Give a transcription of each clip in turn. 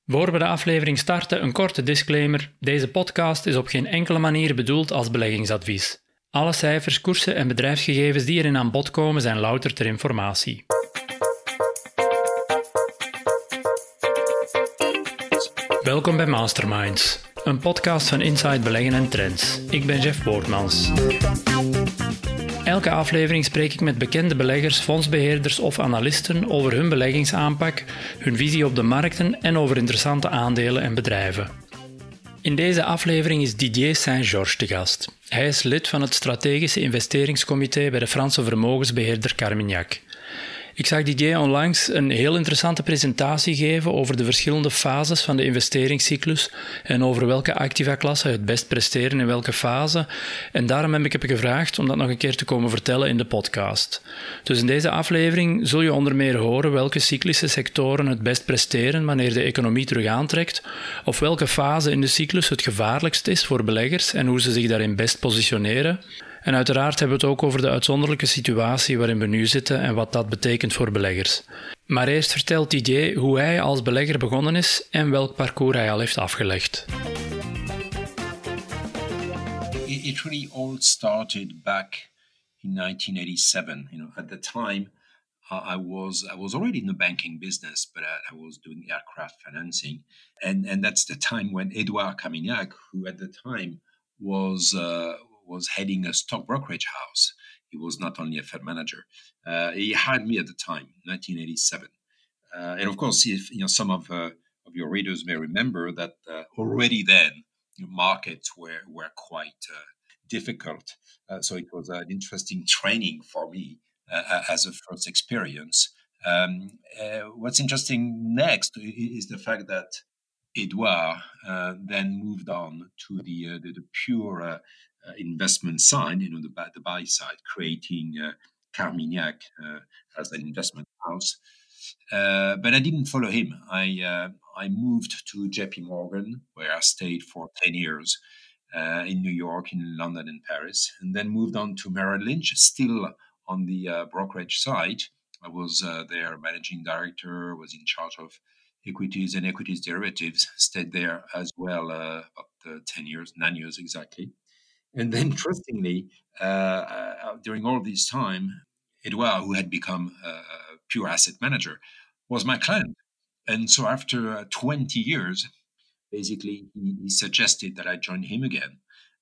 Voor we de aflevering starten, een korte disclaimer. Deze podcast is op geen enkele manier bedoeld als beleggingsadvies. Alle cijfers, koersen en bedrijfsgegevens die erin aan bod komen zijn louter ter informatie. Welkom bij Masterminds, een podcast van Inside Beleggen en Trends. Ik ben Jeff Boortmans. Elke aflevering spreek ik met bekende beleggers, fondsbeheerders of analisten over hun beleggingsaanpak, hun visie op de markten en over interessante aandelen en bedrijven. In deze aflevering is Didier Saint-Georges te gast. Hij is lid van het strategische investeringscomité bij de Franse vermogensbeheerder Carmignac. Ik zag Didier onlangs een heel interessante presentatie geven over de verschillende fases van de investeringscyclus en over welke activa-klassen het best presteren in welke fase. En daarom heb ik hem gevraagd om dat nog een keer te komen vertellen in de podcast. Dus in deze aflevering zul je onder meer horen welke cyclische sectoren het best presteren wanneer de economie terug aantrekt, of welke fase in de cyclus het gevaarlijkst is voor beleggers en hoe ze zich daarin best positioneren. En uiteraard hebben we het ook over de uitzonderlijke situatie waarin we nu zitten en wat dat betekent voor beleggers. Maar eerst vertelt Didier hoe hij als belegger begonnen is en welk parcours hij al heeft afgelegd. It really all started back in 1987. At the time, I was already in the banking business, but I was doing aircraft financing, and that's the time when Edouard Carmignac, who at the time was heading a stock brokerage house. He was not only a fund manager. He hired me at the time, 1987. And of course, if some of your readers may remember that already then markets were quite difficult. So it was an interesting training for me as a first experience. What's interesting next is the fact that Edouard then moved on to the pure investment side, the buy side, creating Carmignac as an investment house. But I didn't follow him. I moved to JP Morgan, where I stayed for 10 years in New York, in London, and Paris, and then moved on to Merrill Lynch, still on the brokerage side. I was their managing director, was in charge of equities and equities derivatives, stayed there as well about 9 years exactly. And then, interestingly, during all this time, Edouard, who had become a pure asset manager, was my client. And so after 20 years, basically, he suggested that I join him again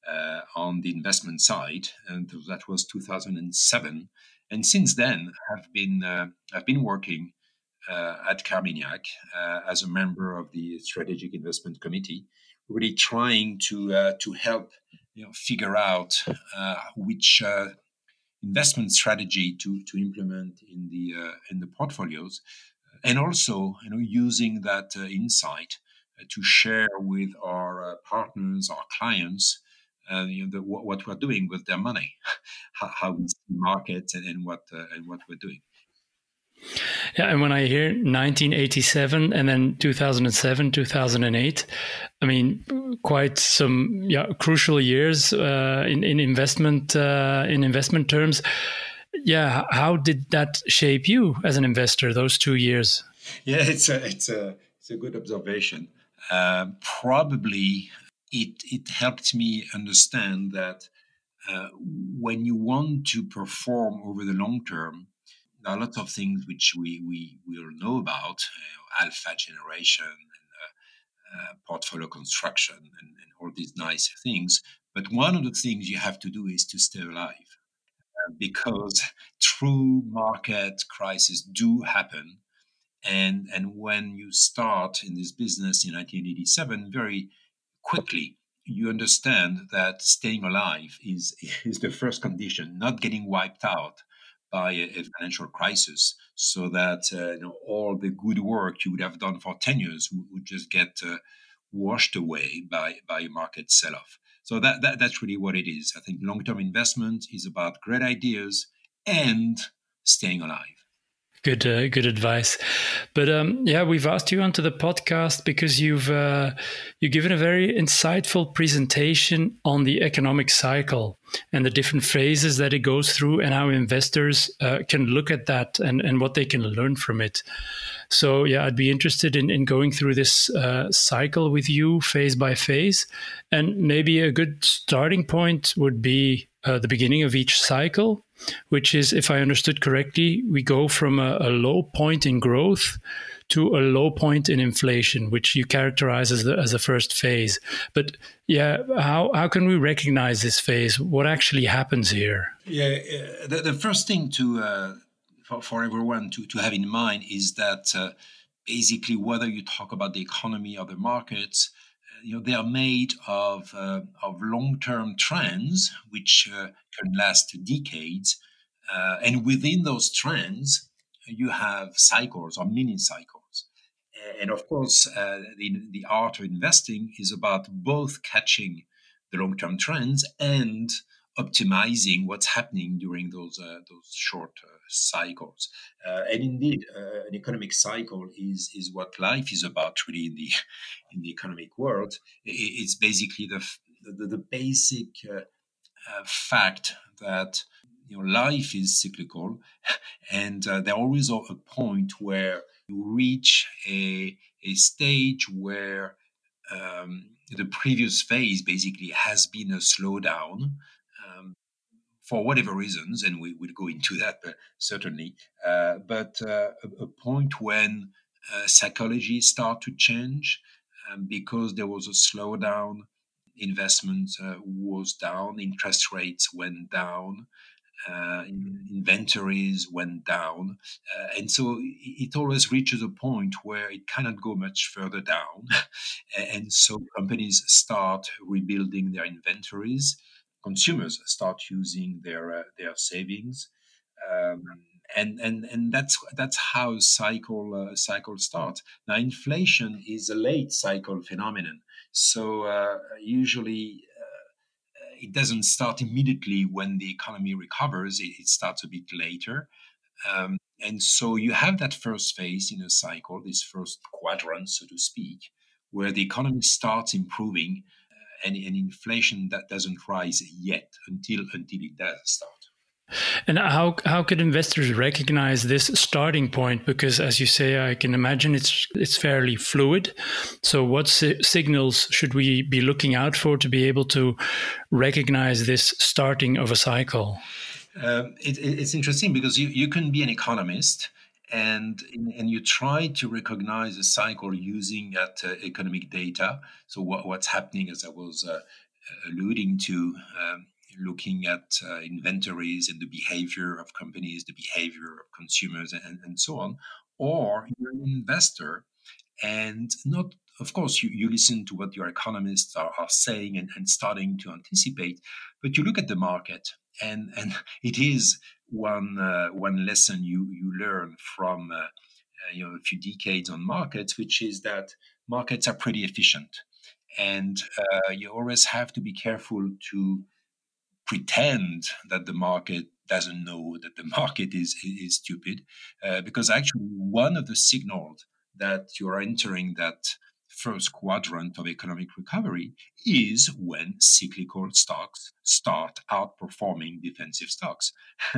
on the investment side. And that was 2007. And since then, I've been working at Carmignac as a member of the Strategic Investment Committee, really trying to help figure out which investment strategy to implement in the portfolios, and also using that insight to share with our partners, our clients, what we're doing with their money, how we see markets, and what we're doing. Yeah, and when I hear 1987 and then 2007, 2008, I mean, quite some crucial years in investment terms. Yeah, how did that shape you as an investor? Those 2 years. Yeah, it's a good observation. Probably it helped me understand that when you want to perform over the long term, there are lots of things which we all know about, alpha generation and portfolio construction and all these nice things. But one of the things you have to do is to stay alive, because true market crises do happen. And when you start in this business in 1987, very quickly you understand that staying alive is the first condition, not getting wiped out by a financial crisis, so that all the good work you would have done for 10 years would just get washed away by a market sell-off. So that's really what it is. I think long-term investment is about great ideas and staying alive. Good advice. But yeah, we've asked you onto the podcast because you've given a very insightful presentation on the economic cycle and the different phases that it goes through, and how investors can look at that and what they can learn from it. So yeah, I'd be interested in going through this cycle with you phase by phase, and maybe a good starting point would be the beginning of each cycle, which is, if I understood correctly, we go from a low point in growth to a low point in inflation, which you characterize as a first phase. But yeah, how can we recognize this phase? What actually happens here? Yeah, the first thing for everyone to have in mind is that basically, whether you talk about the economy or the markets, they are made of long-term trends which can last decades, and within those trends, you have cycles or mini cycles. And of course, the art of investing is about both catching the long-term trends and optimizing what's happening during those short cycles. And indeed, an economic cycle is what life is about, really, in the economic world. It's basically the basic fact that life is cyclical, and there always a point where you reach a stage where the previous phase basically has been a slowdown, for whatever reasons, and we will go into that certainly. But a point when psychology start to change, because there was a slowdown, investment was down, interest rates went down, inventories went down, and so it always reaches a point where it cannot go much further down, and so companies start rebuilding their inventories, consumers start using their savings, um, and that's how cycle starts. Now, inflation is a late cycle phenomenon, so usually it doesn't start immediately when the economy recovers. It starts a bit later. And so you have that first phase in a cycle, this first quadrant, so to speak, where the economy starts improving, and inflation that doesn't rise yet until it does start. And how could investors recognize this starting point? Because, as you say, I can imagine it's fairly fluid. So, what signals should we be looking out for to be able to recognize this starting of a cycle? It's interesting because you can be an economist, and you try to recognize a cycle using that economic data. So what's happening, as I was alluding to, looking at inventories and the behavior of companies, the behavior of consumers, and so on. Or you're an investor, and not, of course, you listen to what your economists are saying, and starting to anticipate, but you look at the market, and it is one lesson you learn from a few decades on markets, which is that markets are pretty efficient, and you always have to be careful to pretend that the market doesn't know that the market is stupid, because actually one of the signals that you're entering that first quadrant of economic recovery is when cyclical stocks start outperforming defensive stocks.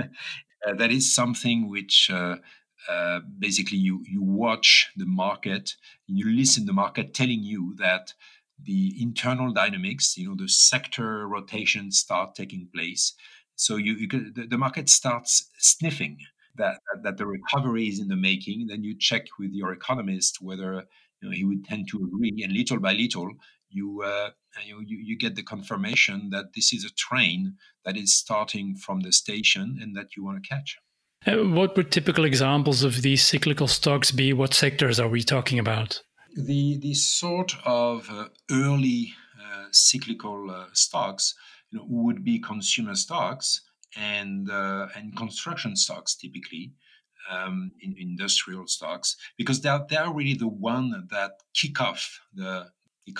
That is something which basically you watch the market, you listen to the market telling you that the internal dynamics, the sector rotations start taking place. So the market starts sniffing that the recovery is in the making. Then you check with your economist whether he would tend to agree, and little by little you get the confirmation that this is a train that is starting from the station and that you want to catch. What would typical examples of these cyclical stocks be? What sectors are we talking about? The sort of early cyclical stocks would be consumer stocks and construction stocks, typically, in industrial stocks, because they're really the one that kick off the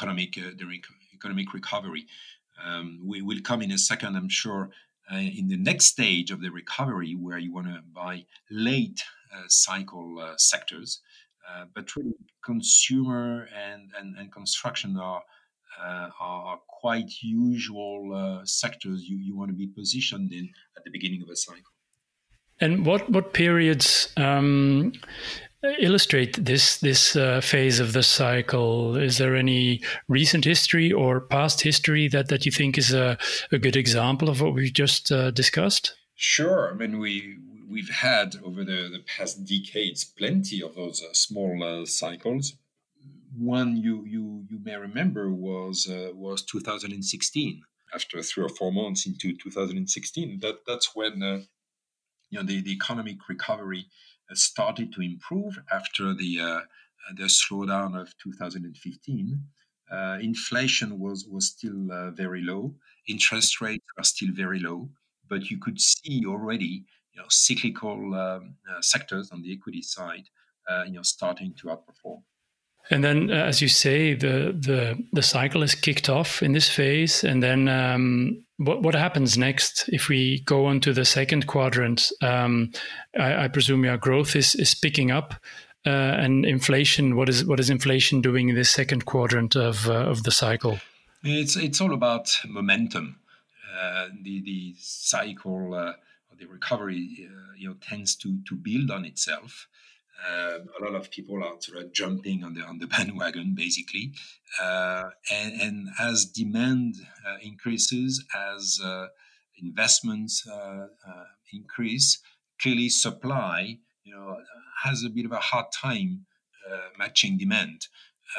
economic recovery. We will come in a second, I'm sure, in the next stage of the recovery, where you want to buy late cycle sectors, but really consumer and construction are quite usual sectors you want to be positioned in at the beginning of a cycle. And what periods illustrate this phase of the cycle? Is there any recent history or past history that you think is a good example of what we've just discussed? Sure. I mean, we've had over the past decades plenty of those small cycles. One you may remember was 2016. After 3 or 4 months into 2016, that's when the economic recovery started to improve after the slowdown of 2015. Inflation was still very low. Interest rates are still very low, but you could see already cyclical sectors on the equity side starting to outperform. And then, as you say, the cycle is kicked off in this phase. And then what happens next if we go on to the second quadrant? I presume your growth is picking up. And inflation, what is inflation doing in this second quadrant of the cycle? It's all about momentum. The cycle, the recovery, tends to build on itself. A lot of people are sort of jumping on the bandwagon, basically, and as demand increases, as investments increase, clearly supply, has a bit of a hard time matching demand.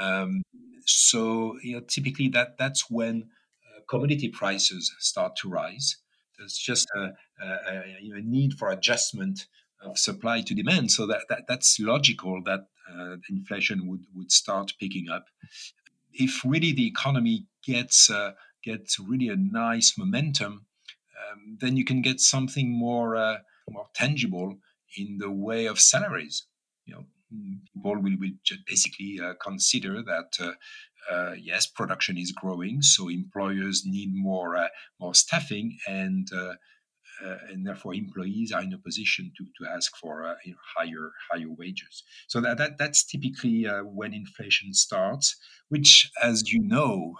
So, typically that's when commodity prices start to rise. There's just a need for adjustment of supply to demand. So that's logical that inflation would start picking up. If really the economy gets really a nice momentum, then you can get something more tangible in the way of salaries. People will just basically consider that yes, production is growing, so employers need more staffing, and therefore employees are in a position to ask for higher wages. So that's typically when inflation starts, which, as you know,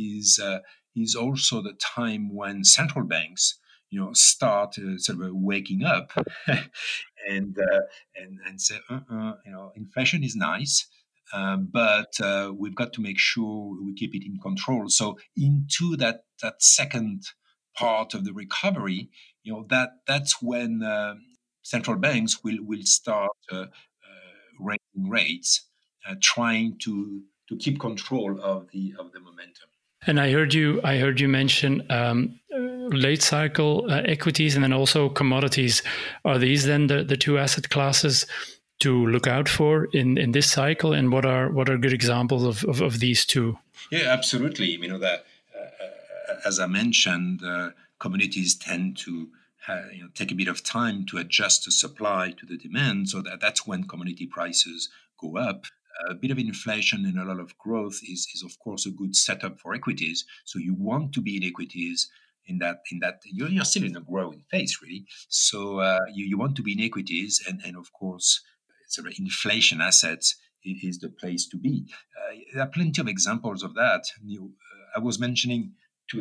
is also the time when central banks start sort of waking up and say, inflation is nice, but we've got to make sure we keep it in control. So into that second part of the recovery, that's when central banks will start raising rates, trying to keep control of the momentum. And I heard you mention late cycle equities and then also commodities. Are these then the two asset classes to look out for in this cycle? And what are good examples of these two? Yeah, absolutely. That as I mentioned, commodities tend to take a bit of time to adjust the supply to the demand. So that's when commodity prices go up. A bit of inflation and a lot of growth is of course a good setup for equities. So you want to be in equities in that you're still in a growing phase, really. So you want to be in equities, and of course, sort of inflation assets is the place to be. There are plenty of examples of that. I was mentioning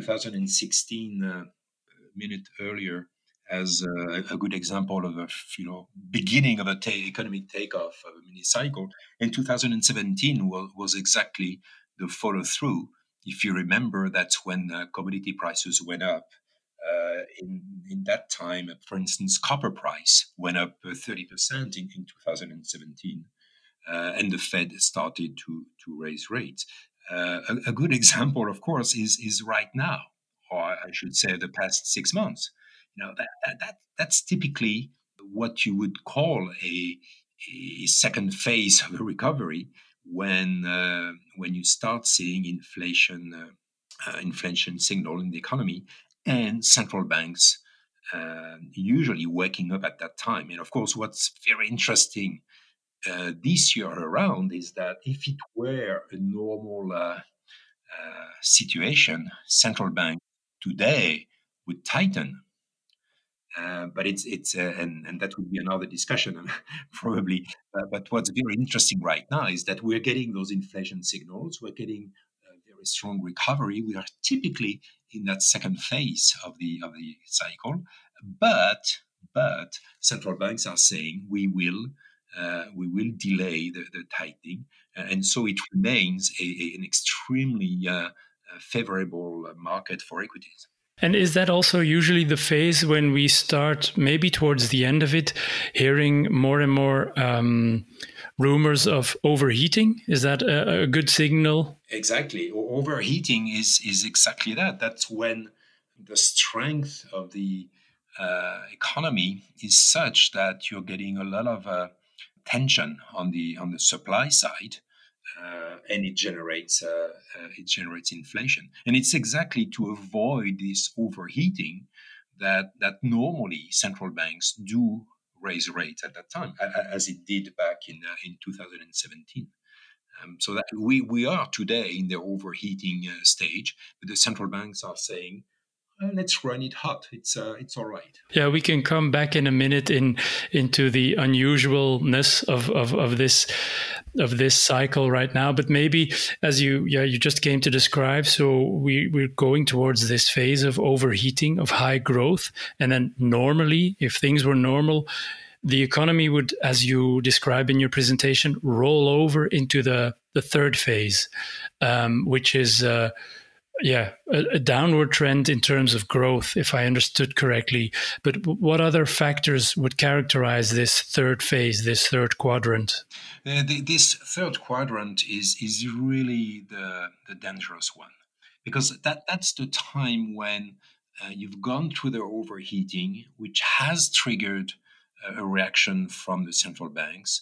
2016 a minute earlier as a good example of a beginning of a economic takeoff of a mini cycle. And 2017 was exactly the follow through. If you remember, that's when commodity prices went up. In that time, for instance, copper price went up 30% in 2017, and the Fed started to raise rates. A good example, of course, is right now, or I should say, the past 6 months. That's typically what you would call a second phase of a recovery when you start seeing inflation signal in the economy, and central banks usually waking up at that time. And of course, what's very interesting this year around is that if it were a normal situation, central bank today would tighten. But and that would be another discussion probably. But what's very interesting right now is that we're getting those inflation signals. We're getting very strong recovery. We are typically in that second phase of the cycle, but central banks are saying we will delay the tightening, and so it remains an extremely favorable market for equities. And is that also usually the phase when we start, maybe towards the end of it, hearing more and more rumors of overheating? Is that a good signal? Exactly. Overheating is exactly that. That's when the strength of the economy is such that you're getting a lot of tension on the supply side, and it generates inflation. And it's exactly to avoid this overheating that normally central banks do raise rates at that time, as it did back in 2017. So that we are today in the overheating stage, but the central banks are saying, let's run it hot. It's all right. Yeah, we can come back in a minute into the unusualness of this cycle right now. But maybe as you just came to describe, so we're going towards this phase of overheating, of high growth, and then normally, if things were normal, the economy would, as you describe in your presentation, roll over into the third phase, which is a downward trend in terms of growth, if I understood correctly. But what other factors would characterize this third phase, this third quadrant? This third quadrant is really the dangerous one, because that's the time when you've gone through the overheating, which has triggered a reaction from the central banks.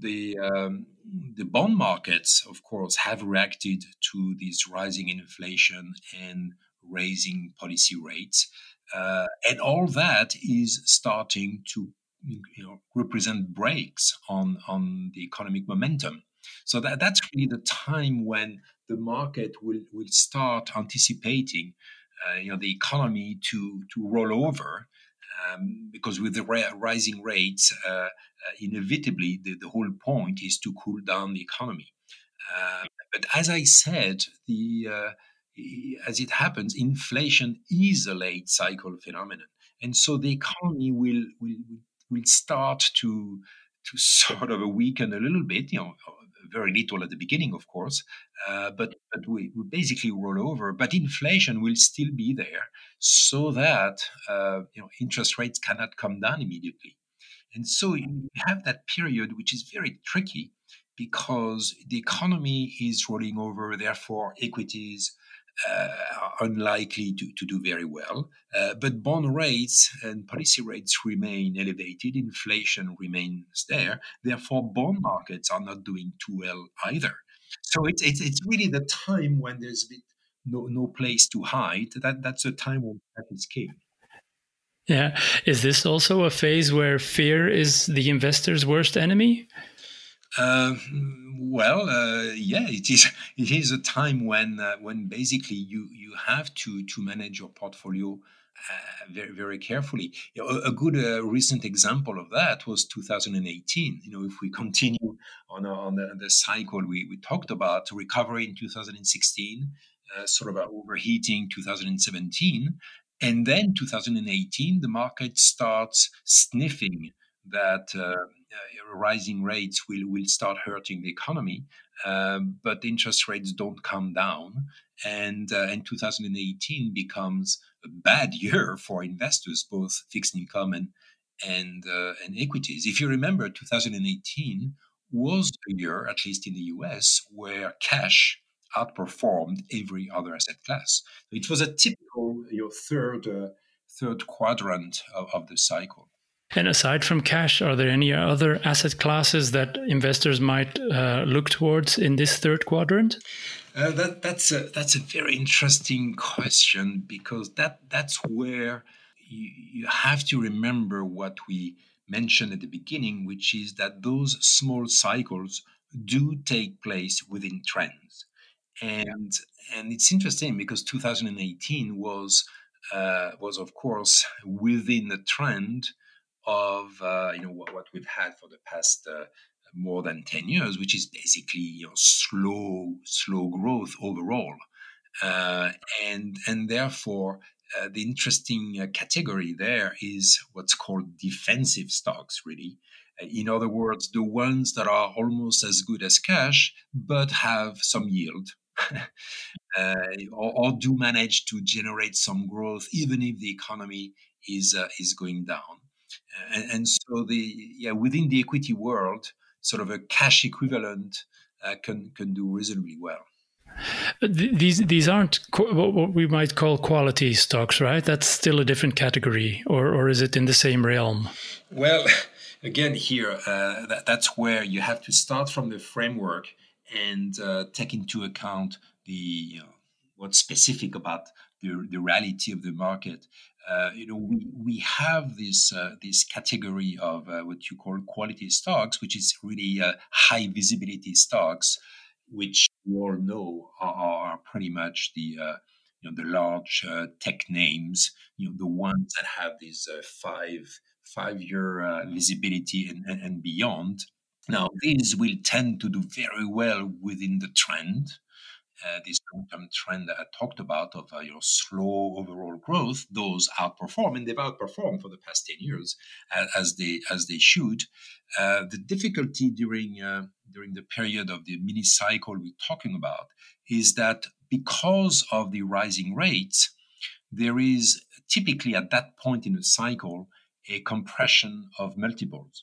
The bond markets, of course, have reacted to this rising inflation and raising policy rates, and all that is starting to represent brakes on the economic momentum. So that's really the time when the market will start anticipating the economy to roll over, because with the rising rates, inevitably the whole point is to cool down the economy. But as I said, as it happens, inflation is a late cycle phenomenon, and so the economy will start to sort of weaken a little bit. Very little at the beginning, of course, but we basically roll over. But inflation will still be there, so that interest rates cannot come down immediately. And so you have that period, which is very tricky because the economy is rolling over, therefore equities are unlikely to do very well. But bond rates and policy rates remain elevated, inflation remains there, therefore bond markets are not doing too well either. So it's really the time when there's no place to hide. That's a time when that is king. Yeah. Is this also a phase where fear is the investor's worst enemy? Yeah, it is. It is a time when basically you have to manage your portfolio very very carefully. A good recent example of that was 2018. If we continue on the cycle we talked about, recovery in 2016, sort of overheating 2017, and then 2018, the market starts sniffing that rising rates will start hurting the economy, but interest rates don't come down, and 2018 becomes a bad year for investors, both fixed income and equities. If you remember, 2018 was a year, at least in the US, where cash outperformed every other asset class. It was a typical third quadrant of the cycle. And aside from cash, are there any other asset classes that investors might look towards in this third quadrant? That's a very interesting question, because that's where you have to remember what we mentioned at the beginning, which is that those small cycles do take place within trends, and it's interesting because 2018 was was of course within the trend of what we've had for the past more than 10 years, which is basically slow growth overall. Uh, and therefore, the interesting category there is what's called defensive stocks, really. In other words, the ones that are almost as good as cash, but have some yield, or do manage to generate some growth, even if the economy is going down. And so within the equity world, sort of a cash equivalent can do reasonably well. These aren't what we might call quality stocks, right? That's still a different category, or is it in the same realm? Well, again, here that's where you have to start from the framework and take into account what's specific about the reality of the market. We have this category of what you call quality stocks, which is really high visibility stocks, which you all know are pretty much the large tech names, the ones that have these 5-year visibility and beyond. Now, these will tend to do very well within the trend, this long-term trend that I talked about of slow overall growth. Those outperform, and they've outperformed for the past 10 years, as they should. The difficulty during the period of the mini cycle we're talking about is that because of the rising rates, there is typically at that point in the cycle a compression of multiples.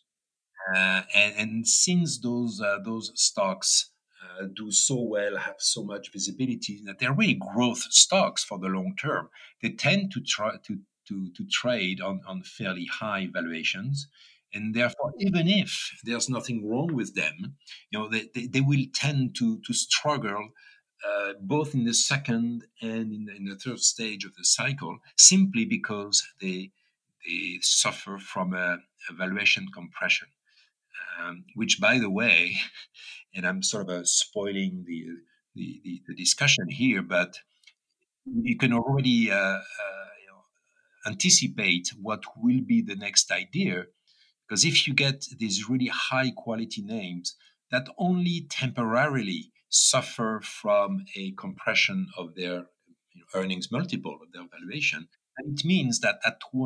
And since those stocks do so well, have so much visibility, that they're really growth stocks for the long term, they tend to try to trade on fairly high valuations. And therefore, even if there's nothing wrong with them, they will tend to struggle both in the second and in the third stage of the cycle, simply because they suffer from a valuation compression. Which, by the way, and I'm sort of spoiling the discussion here, but you can already anticipate what will be the next idea. Because if you get these really high quality names that only temporarily suffer from a compression of their earnings multiple, of their valuation, and it means that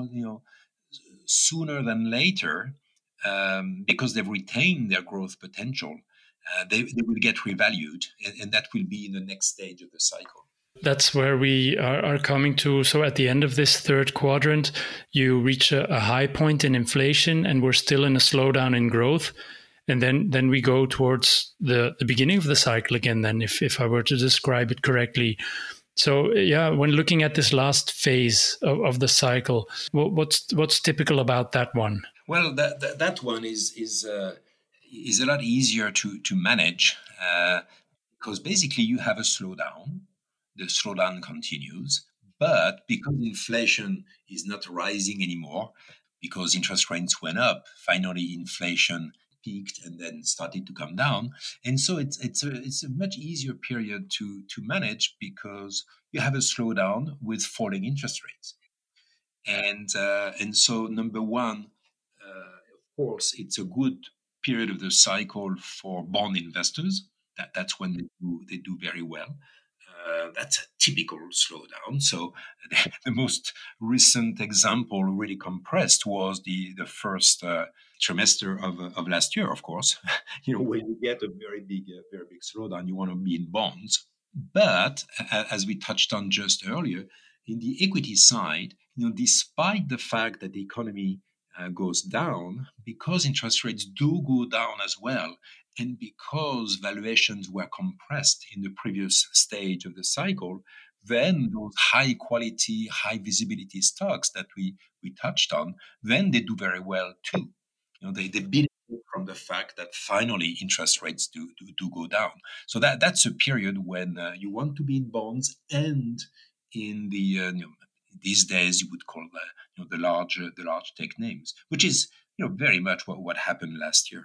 sooner than later, because they've retained their growth potential, they will get revalued, and that will be in the next stage of the cycle. That's where we are coming to. So at the end of this third quadrant, you reach a high point in inflation, and we're still in a slowdown in growth. And then we go towards the beginning of the cycle again, then, if I were to describe it correctly. So yeah, when looking at this last phase of the cycle, what's typical about that one? Well, that one is a lot easier to manage, because basically you have a slowdown. The slowdown continues, but because inflation is not rising anymore, because interest rates went up, finally inflation peaked and then started to come down, and so it's a much easier period to manage, because you have a slowdown with falling interest rates. And so number one, of course, it's a good period of the cycle for bond investors. That's when they do very well. That's a typical slowdown. So the most recent example, really compressed, was the first trimester of last year. Of course, when you get a very big slowdown, you want to be in bonds. But as we touched on just earlier, in the equity side, despite the fact that the economy goes down, because interest rates do go down as well, and because valuations were compressed in the previous stage of the cycle, then those high quality, high visibility stocks that we touched on, then they do very well too. They benefit from the fact that finally interest rates do go down. So that's a period when you want to be in bonds and in these days you would call the large tech names, which is very much what happened last year.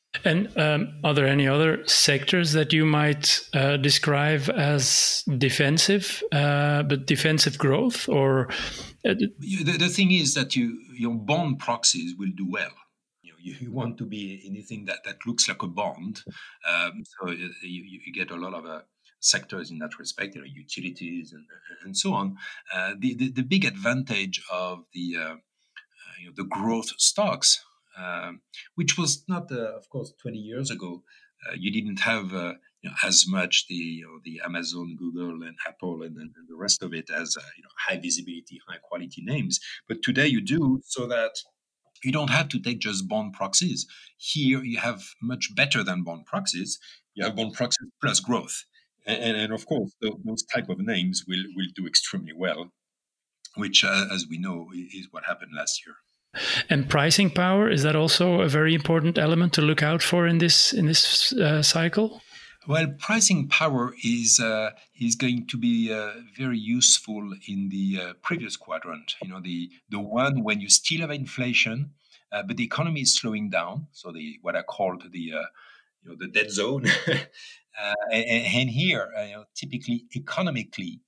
And are there any other sectors that you might describe as defensive, but defensive growth? Or the thing is that your bond proxies will do well. You want to be anything that looks like a bond. So you get a lot of sectors in that respect, utilities and so on. The big advantage of the growth stocks, which was not, of course, 20 years ago. You didn't have as much the Amazon, Google, and Apple, and the rest of it as high visibility, high quality names. But today you do, so that you don't have to take just bond proxies. Here you have much better than bond proxies. You have bond proxies plus growth, and of course those type of names will do extremely well, which, as we know, is what happened last year. And pricing power, is that also a very important element to look out for in this cycle? Well, pricing power is going to be very useful in the previous quadrant. The one when you still have inflation, but the economy is slowing down. So the what I called the dead zone. And here, typically economically,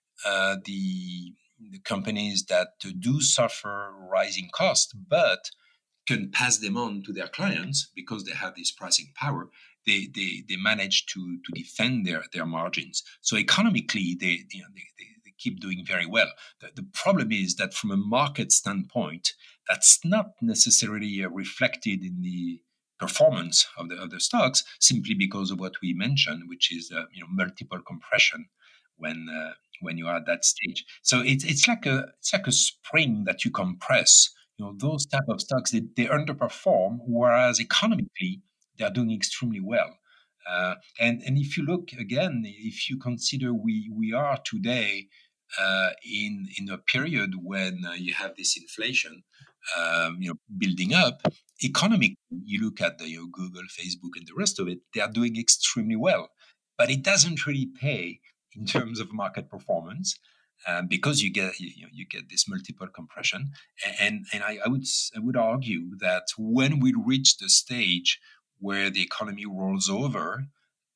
the companies that do suffer rising costs, but can pass them on to their clients because they have this pricing power, they manage to defend their margins. So economically, they keep doing very well. The problem is that from a market standpoint, that's not necessarily reflected in the performance of the stocks, simply because of what we mentioned, which is multiple compression when you are at that stage. So it's like a spring that you compress. Those type of stocks, they underperform, whereas economically they are doing extremely well. And if you look again, if you consider we are today in a period when you have this inflation, building up. Economically, you look at the Google, Facebook, and the rest of it; they are doing extremely well, but it doesn't really pay in terms of market performance. Because you get this multiple compression, and I would argue that when we reach the stage where the economy rolls over,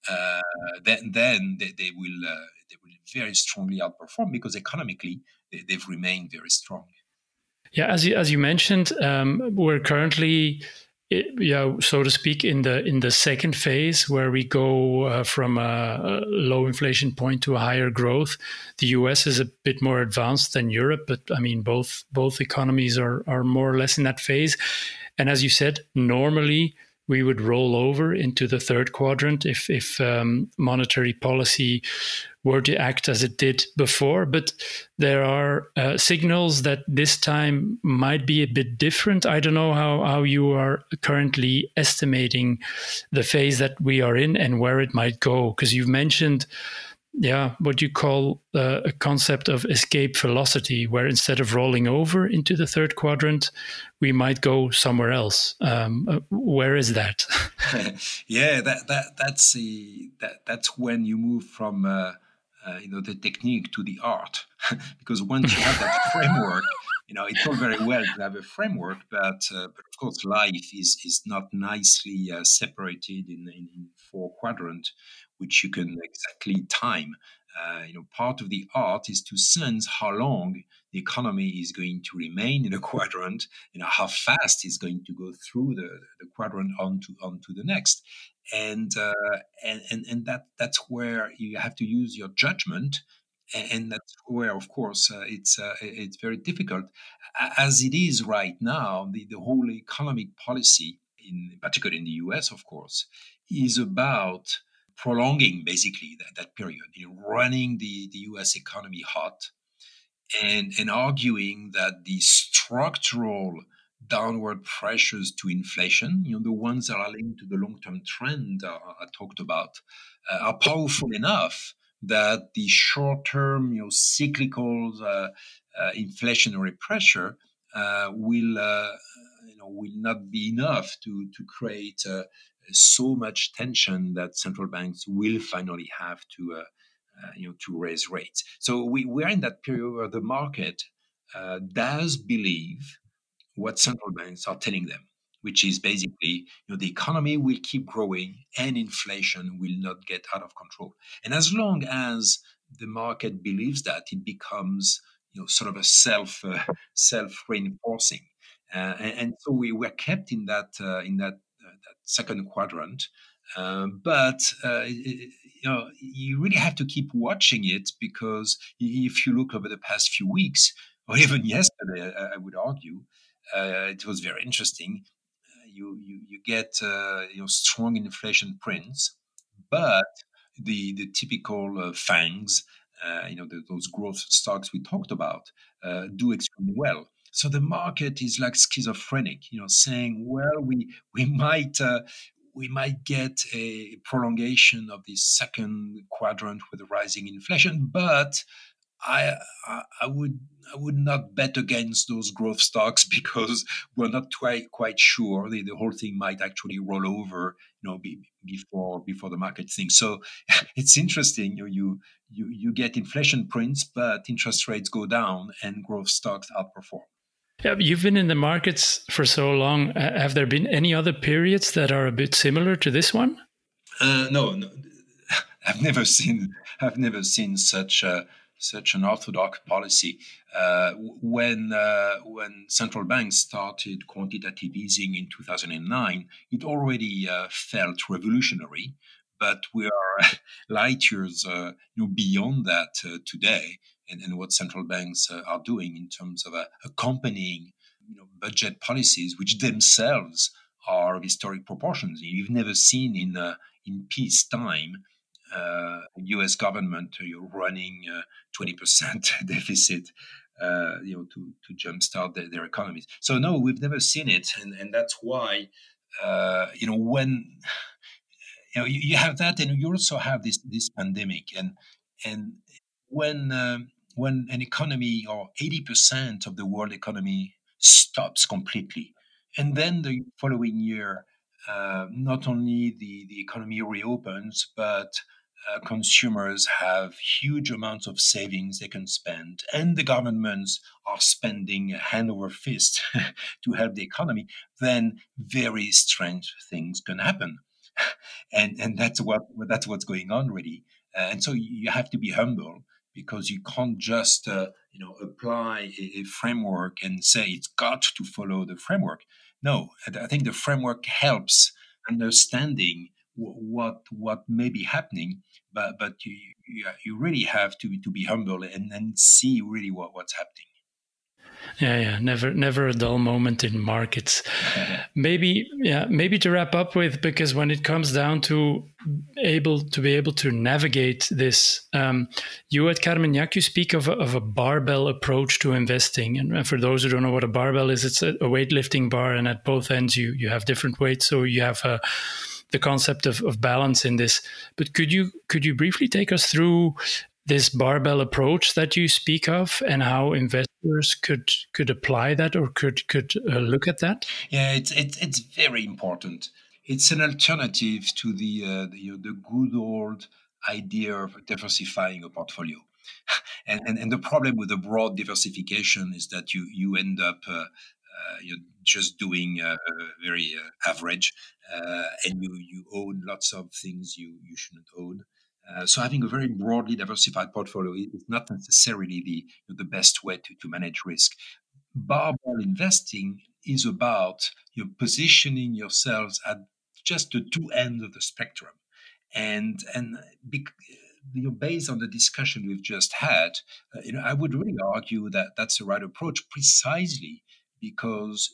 then they will very strongly outperform because economically they've remained very strong. Yeah, as you mentioned, we're currently, so to speak, in the second phase where we go from a low inflation point to a higher growth. The US is a bit more advanced than Europe, but I mean both economies are more or less in that phase. And as you said, normally we would roll over into the third quadrant if monetary policy were to act as it did before. But there are signals that this time might be a bit different. I don't know how you are currently estimating the phase that we are in and where it might go, because you've mentioned what you call a concept of escape velocity, where instead of rolling over into the third quadrant, we might go somewhere else. Where is that? Yeah, that's when you move from the technique to the art, because once you have that framework, it's all very well to have a framework, but of course life is not nicely separated in four quadrants, which you can exactly time. Part of the art is to sense how long the economy is going to remain in a quadrant, how fast it's going to go through the quadrant onto the next. And that's where you have to use your judgment, and that's where, of course, it's very difficult, as it is right now. The whole economic policy, in particular in the U.S., of course, is about prolonging basically that period, running the U.S. economy hot, and arguing that the structural downward pressures to inflation, the ones that are linked to the long-term trend I talked about, are powerful enough that the short-term, cyclical inflationary pressure will not be enough to create so much tension that central banks will finally have to raise rates. So we're in that period where the market does believe what central banks are telling them. which is basically, the economy will keep growing and inflation will not get out of control. And as long as the market believes that, it becomes, sort of a self reinforcing. And so we were kept in that second quadrant. But you really have to keep watching it, because if you look over the past few weeks, or even yesterday, I would argue, it was very interesting. You get strong inflation prints, but the typical fangs, those growth stocks we talked about, do extremely well. So the market is like schizophrenic, saying, well, we might get a prolongation of this second quadrant with rising inflation, but I, I would not bet against those growth stocks because we're not quite sure the whole thing might actually roll over, before the market thinks. So it's interesting. You get inflation prints, but interest rates go down and growth stocks outperform. Yeah, you've been in the markets for so long. Have there been any other periods that are a bit similar to this one? No, no, I've never seen such an orthodox policy. When central banks started quantitative easing in 2009, it already felt revolutionary. But we are light years beyond that today, and what central banks are doing in terms of accompanying budget policies, which themselves are of historic proportions. You've never seen in peacetime U.S. government you're running 20% deficit, to jumpstart their economies. So no, we've never seen it, and that's why when you have that, and you also have this pandemic, and when an economy or 80% of the world economy stops completely, and then the following year, not only the economy reopens, but consumers have huge amounts of savings they can spend, and the governments are spending hand over fist to help the economy, then very strange things can happen. And that's what's going on, really. And so you have to be humble, because you can't just apply a framework and say it's got to follow the framework. No, I think the framework helps understanding what may be happening, but you really have to be humble and see really what's happening. Yeah. Never a dull moment in markets. Maybe to wrap up with, because when it comes down to be able to navigate this, you at Carmignac, you speak of a barbell approach to investing. And for those who don't know what a barbell is, it's a weightlifting bar, and at both ends you have different weights. So you have the concept of balance in this. But could you briefly take us through this barbell approach that you speak of, and how investors could apply that, or could look at that? Yeah, it's very important. It's an alternative to the good old idea of diversifying a portfolio. And the problem with the broad diversification is that you end up you're just doing very average, and you own lots of things you shouldn't own. So having a very broadly diversified portfolio is not necessarily the best way to manage risk. Barbell investing is about positioning yourselves at just the two ends of the spectrum, and based on the discussion we've just had, I would really argue that that's the right approach, precisely because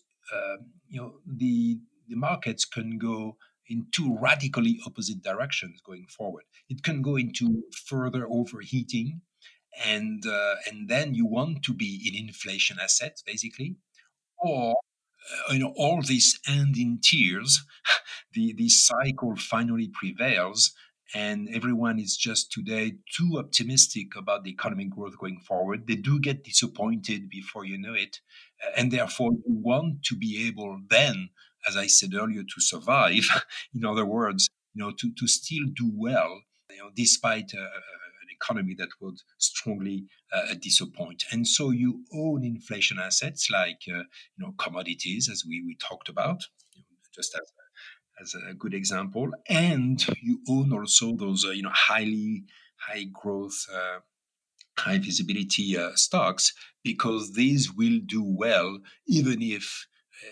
the markets can go in two radically opposite directions going forward. It can go into further overheating, and then you want to be in inflation assets, basically, or all this end in tears. The cycle finally prevails, and everyone is just today too optimistic about the economic growth going forward. They do get disappointed before you know it, and therefore you want to be able then, as I said earlier, to survive. In other words, to still do well, despite an economy that would strongly disappoint. And so you own inflation assets like commodities, as we talked about, just as a good example, and you own also those high growth, high visibility stocks, because these will do well even if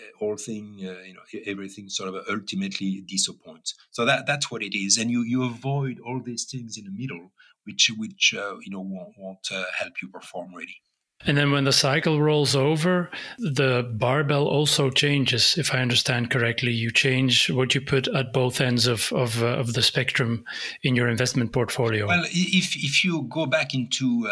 everything sort of ultimately disappoints. So that's what it is, and you avoid all these things in the middle, which won't help you perform really. And then when the cycle rolls over, the barbell also changes. If I understand correctly, you change what you put at both ends of the spectrum in your investment portfolio. Well, if you go back into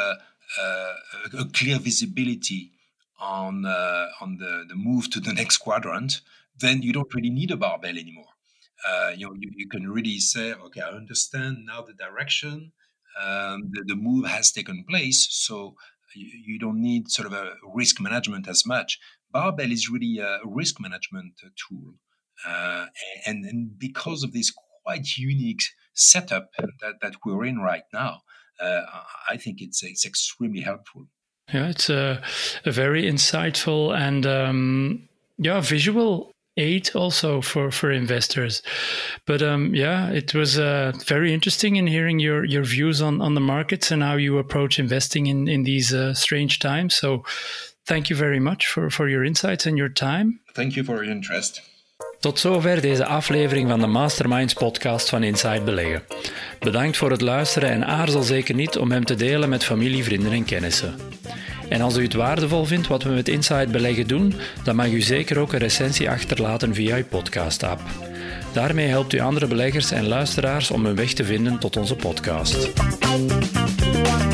a clear visibility on the move to the next quadrant, then you don't really need a barbell anymore. You can really say, okay, I understand now the direction. The move has taken place, so you don't need sort of a risk management as much. Barbell is really a risk management tool, and because of this quite unique setup that we're in right now, I think it's extremely helpful. Yeah, it's a very insightful and visual aid also for investors. But it was very interesting in hearing your views on the markets and how you approach investing in these strange times. So thank you very much for your insights and your time. Thank you for your interest. Tot zover deze aflevering van de Masterminds podcast van Inside Beleggen. Bedankt voor het luisteren en aarzel zeker niet om hem te delen met familie, vrienden en kennissen. En als u het waardevol vindt wat we met Inside Beleggen doen, dan mag u zeker ook een recensie achterlaten via uw podcast-app. Daarmee helpt u andere beleggers en luisteraars om hun weg te vinden tot onze podcast.